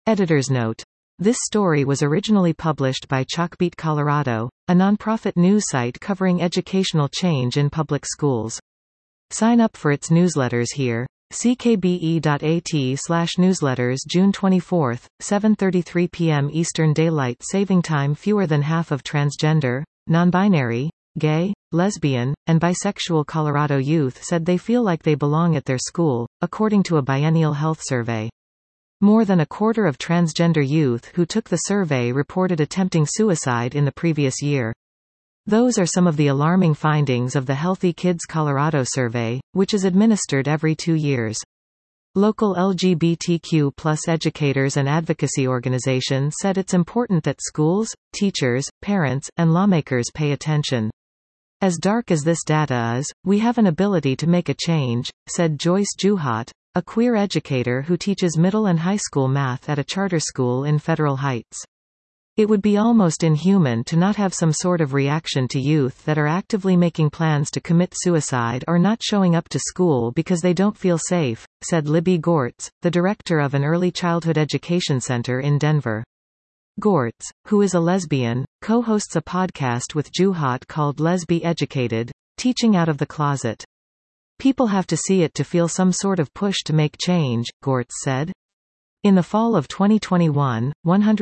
Editor's note. This story was originally published by Chalkbeat Colorado, a nonprofit news site covering educational change in public schools. Sign up for its newsletters here. ckbe.at/newsletters June 24, 7:33 p.m. Eastern Daylight Saving Time. Fewer than half of transgender, non-binary, gay, lesbian, and bisexual Colorado youth said they feel like they belong at their school, according to a biennial health survey. More than a quarter of transgender youth who took the survey reported attempting suicide in the previous year. Those are some of the alarming findings of the Healthy Kids Colorado survey, which is administered every 2 years. Local LGBTQ+ educators and advocacy organizations said it's important that schools, teachers, parents, and lawmakers pay attention. As dark as this data is, we have an ability to make a change, said Joyce Juhat, a queer educator who teaches middle and high school math at a charter school in Federal Heights. It would be almost inhuman to not have some sort of reaction to youth that are actively making plans to commit suicide or not showing up to school because they don't feel safe, said Libby Gortz, the director of an early childhood education center in Denver. Gortz, who is a lesbian, co-hosts a podcast with Juhat called Lesbi Educated, Teaching Out of the Closet. People have to see it to feel some sort of push to make change, Gortz said. In the fall of 2021,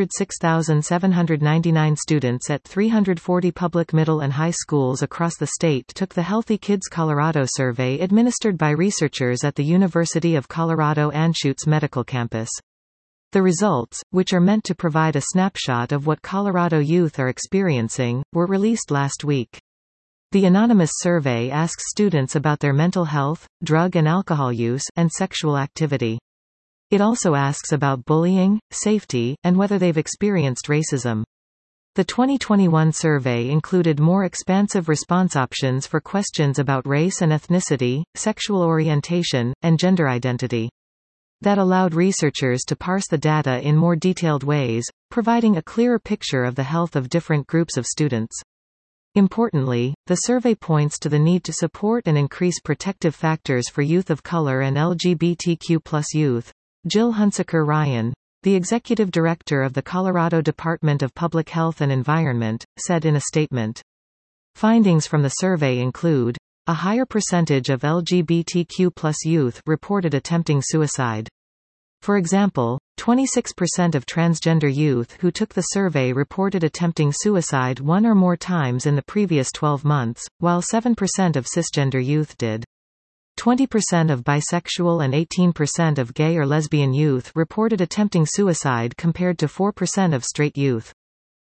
106,799 students at 340 public middle and high schools across the state took the Healthy Kids Colorado survey administered by researchers at the University of Colorado Anschutz Medical Campus. The results, which are meant to provide a snapshot of what Colorado youth are experiencing, were released last week. The anonymous survey asks students about their mental health, drug and alcohol use, and sexual activity. It also asks about bullying, safety, and whether they've experienced racism. The 2021 survey included more expansive response options for questions about race and ethnicity, sexual orientation, and gender identity. That allowed researchers to parse the data in more detailed ways, providing a clearer picture of the health of different groups of students. Importantly, the survey points to the need to support and increase protective factors for youth of color and LGBTQ+ youth. Jill Hunsaker Ryan, the executive director of the Colorado Department of Public Health and Environment, said in a statement. Findings from the survey include, a higher percentage of LGBTQ+ youth reported attempting suicide. For example, 26% of transgender youth who took the survey reported attempting suicide one or more times in the previous 12 months, while 7% of cisgender youth did. 20% of bisexual and 18% of gay or lesbian youth reported attempting suicide compared to 4% of straight youth.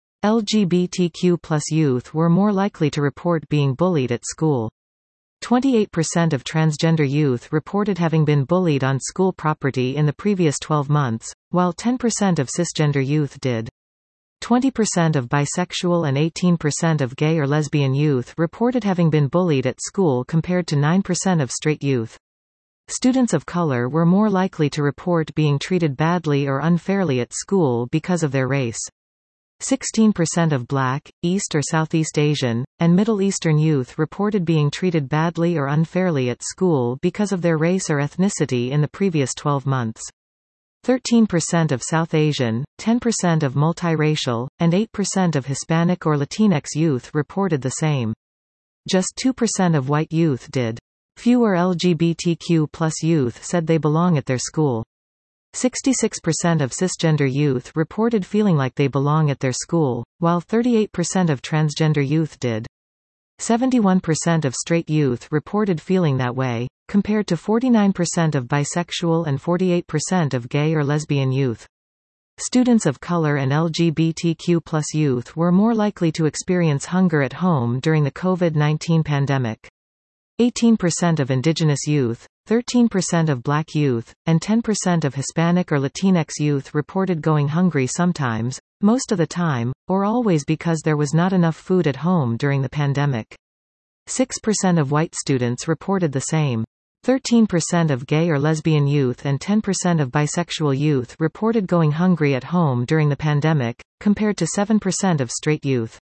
LGBTQ+ youth were more likely to report being bullied at school. 28% of transgender youth reported having been bullied on school property in the previous 12 months, while 10% of cisgender youth did. 20% of bisexual and 18% of gay or lesbian youth reported having been bullied at school compared to 9% of straight youth. Students of color were more likely to report being treated badly or unfairly at school because of their race. 16% of Black, East or Southeast Asian, and Middle Eastern youth reported being treated badly or unfairly at school because of their race or ethnicity in the previous 12 months. 13% of South Asian, 10% of multiracial, and 8% of Hispanic or Latinx youth reported the same. Just 2% of white youth did. Fewer LGBTQ+ youth said they belong at their school. 66% of cisgender youth reported feeling like they belong at their school, while 38% of transgender youth did. 71% of straight youth reported feeling that way, compared to 49% of bisexual and 48% of gay or lesbian youth. Students of color and LGBTQ+ youth were more likely to experience hunger at home during the COVID-19 pandemic. 18% of Indigenous youth, 13% of Black youth, and 10% of Hispanic or Latinx youth reported going hungry sometimes, most of the time, or always because there was not enough food at home during the pandemic. 6% of white students reported the same. 13% of gay or lesbian youth and 10% of bisexual youth reported going hungry at home during the pandemic, compared to 7% of straight youth.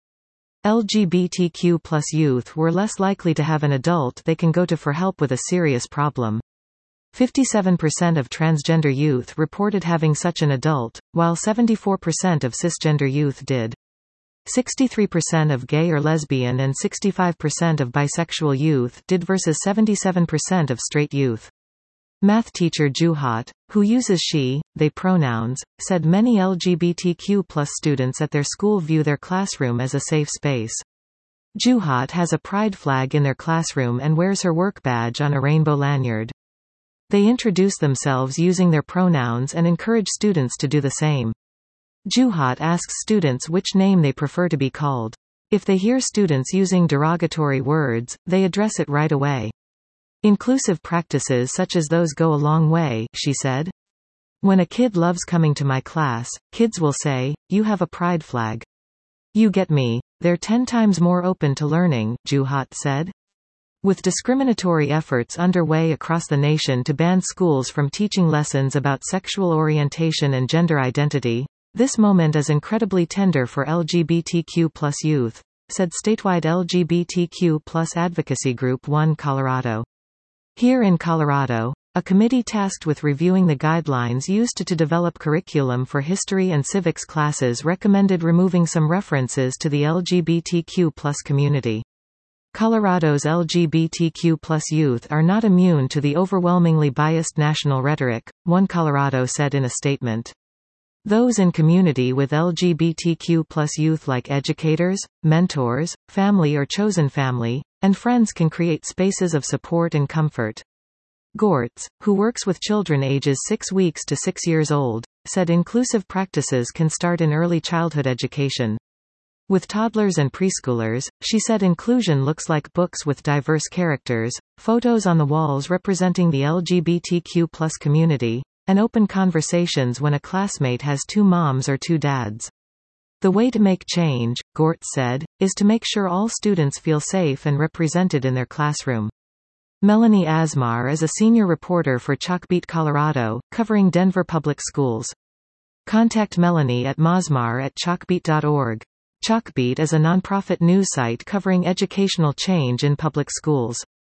LGBTQ+ youth were less likely to have an adult they can go to for help with a serious problem. 57% of transgender youth reported having such an adult, while 74% of cisgender youth did. 63% of gay or lesbian and 65% of bisexual youth did versus 77% of straight youth. Math teacher Juhat, who uses she, they pronouns, said many LGBTQ+ students at their school view their classroom as a safe space. Juhat has a pride flag in their classroom and wears her work badge on a rainbow lanyard. They introduce themselves using their pronouns and encourage students to do the same. Juhat asks students which name they prefer to be called. If they hear students using derogatory words, they address it right away. Inclusive practices such as those go a long way, she said. When a kid loves coming to my class, kids will say, "You have a pride flag." You get me? They're 10 times more open to learning, Juhat said. With discriminatory efforts underway across the nation to ban schools from teaching lessons about sexual orientation and gender identity, this moment is incredibly tender for LGBTQ+ youth, said statewide LGBTQ+ advocacy group One Colorado. Here in Colorado, a committee tasked with reviewing the guidelines used to develop curriculum for history and civics classes recommended removing some references to the LGBTQ+ community. Colorado's LGBTQ+ youth are not immune to the overwhelmingly biased national rhetoric, One Colorado said in a statement. Those in community with LGBTQ+ youth like educators, mentors, family or chosen family, and friends can create spaces of support and comfort. Gortz, who works with children ages 6 weeks to 6 years old, said inclusive practices can start in early childhood education. With toddlers and preschoolers, she said inclusion looks like books with diverse characters, photos on the walls representing the LGBTQ+ community, and open conversations when a classmate has 2 moms or 2 dads. The way to make change, Gortz said, is to make sure all students feel safe and represented in their classroom. Melanie Asmar is a senior reporter for Chalkbeat Colorado, covering Denver public schools. Contact Melanie at masmar@chalkbeat.org. Chalkbeat is a nonprofit news site covering educational change in public schools.